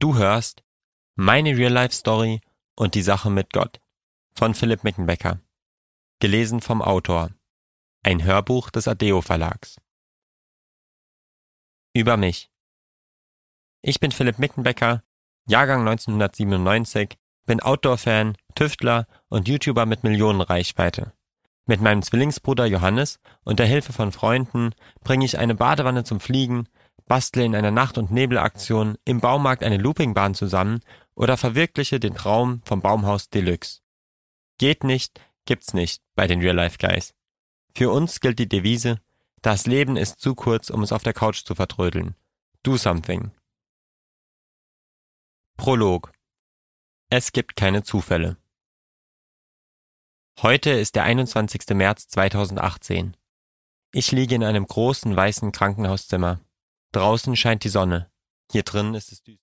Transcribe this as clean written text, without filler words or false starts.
Du hörst Meine Real-Life-Story und die Sache mit Gott von Philipp Mickenbecker. Gelesen vom Autor. Ein Hörbuch des Adeo Verlags. Über mich. Ich bin Philipp Mickenbecker, Jahrgang 1997, bin Outdoor-Fan, Tüftler und YouTuber mit Millionenreichweite. Mit meinem Zwillingsbruder Johannes und der Hilfe von Freunden bringe ich eine Badewanne zum Fliegen, bastle in einer Nacht- und Nebelaktion im Baumarkt eine Loopingbahn zusammen oder verwirkliche den Traum vom Baumhaus Deluxe. Geht nicht, gibt's nicht bei den Real Life Guys. Für uns gilt die Devise: Das Leben ist zu kurz, um es auf der Couch zu vertrödeln. Do something. Prolog. Es gibt keine Zufälle. Heute ist der 21. März 2018. Ich liege in einem großen weißen Krankenhauszimmer. Draußen scheint die Sonne. Hier drin ist es düster.